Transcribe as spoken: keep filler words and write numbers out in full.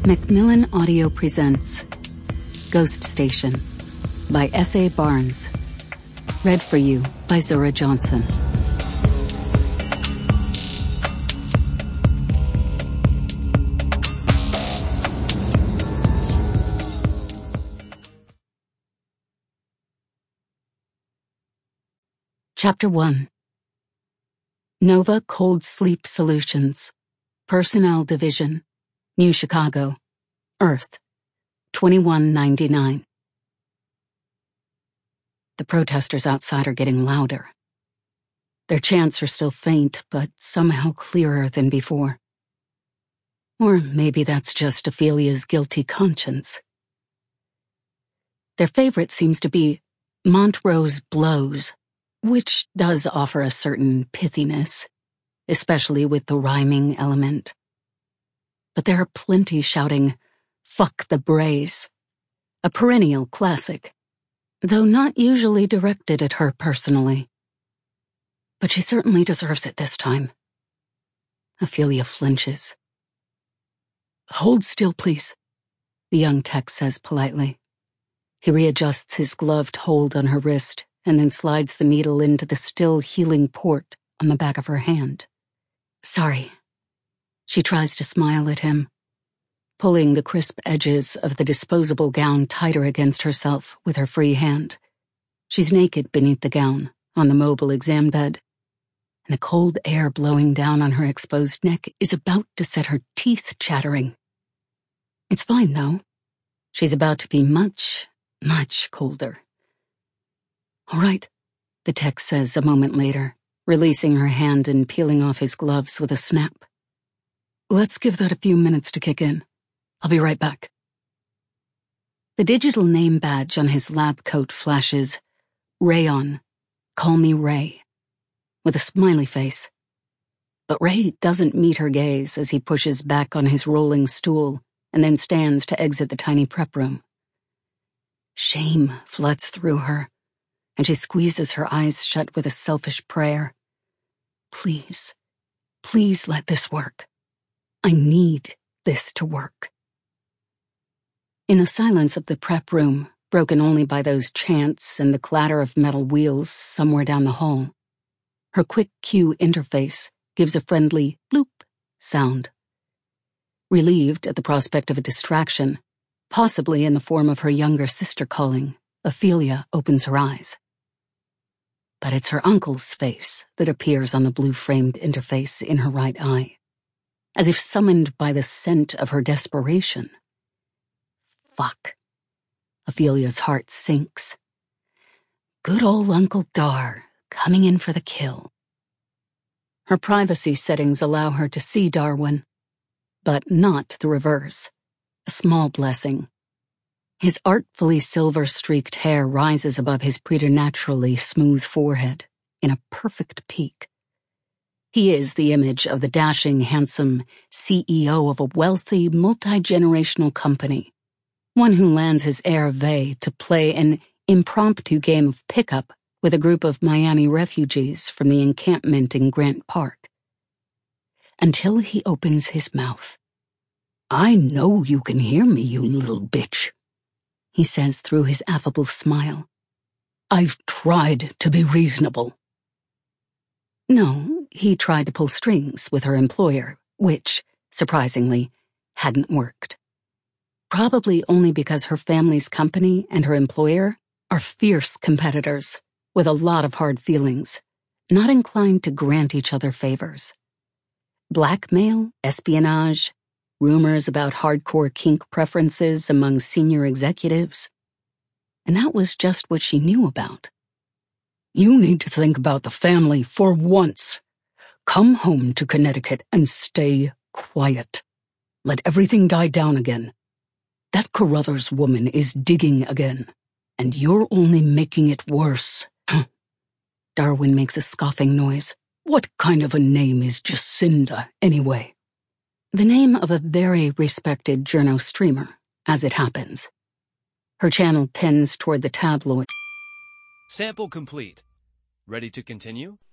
Macmillan Audio presents Ghost Station by S A Barnes. Read for you by Zura Johnson. Chapter one. Nova Cold Sleep Solutions, Personnel Division, New Chicago, Earth, twenty-one ninety-nine. The protesters outside are getting louder. Their chants are still faint, but somehow clearer than before. Or maybe that's just Ophelia's guilty conscience. Their favorite seems to be Montrose Blows, which does offer a certain pithiness, especially with the rhyming element. But there are plenty shouting, "Fuck the Brays," a perennial classic, though not usually directed at her personally. But she certainly deserves it this time. Ophelia flinches. "Hold still, please," the young tech says politely. He readjusts his gloved hold on her wrist and then slides the needle into the still healing port on the back of her hand. "Sorry." She tries to smile at him, pulling the crisp edges of the disposable gown tighter against herself with her free hand. She's naked beneath the gown, on the mobile exam bed, and the cold air blowing down on her exposed neck is about to set her teeth chattering. It's fine, though. She's about to be much, much colder. "All right," the tech says a moment later, releasing her hand and peeling off his gloves with a snap. "Let's give that a few minutes to kick in. I'll be right back." The digital name badge on his lab coat flashes, "Rayon, call me Ray," with a smiley face. But Ray doesn't meet her gaze as he pushes back on his rolling stool and then stands to exit the tiny prep room. Shame floods through her, and she squeezes her eyes shut with a selfish prayer. Please, please let this work. I need this to work. In the silence of the prep room, broken only by those chants and the clatter of metal wheels somewhere down the hall, her quick cue interface gives a friendly bloop sound. Relieved at the prospect of a distraction, possibly in the form of her younger sister calling, Ophelia opens her eyes. But it's her uncle's face that appears on the blue-framed interface in her right eye, as if summoned by the scent of her desperation. Fuck. Ophelia's heart sinks. Good old Uncle Dar, coming in for the kill. Her privacy settings allow her to see Darwin, but not the reverse. A small blessing. His artfully silver-streaked hair rises above his preternaturally smooth forehead in a perfect peak. He is the image of the dashing, handsome C E O of a wealthy, multi-generational company, one who lands his heir Vay to play an impromptu game of pickup with a group of Miami refugees from the encampment in Grant Park. Until he opens his mouth. "I know you can hear me, you little bitch," he says through his affable smile. "I've tried to be reasonable." No, he tried to pull strings with her employer, which, surprisingly, hadn't worked. Probably only because her family's company and her employer are fierce competitors, with a lot of hard feelings, not inclined to grant each other favors. Blackmail, espionage, rumors about hardcore kink preferences among senior executives. And that was just what she knew about. "You need to think about the family for once. Come home to Connecticut and stay quiet. Let everything die down again. That Carruthers woman is digging again, and you're only making it worse." Darwin makes a scoffing noise. "What kind of a name is Jacinda, anyway?" The name of a very respected journo streamer, as it happens. Her channel tends toward the tabloid. Sample complete. Ready to continue?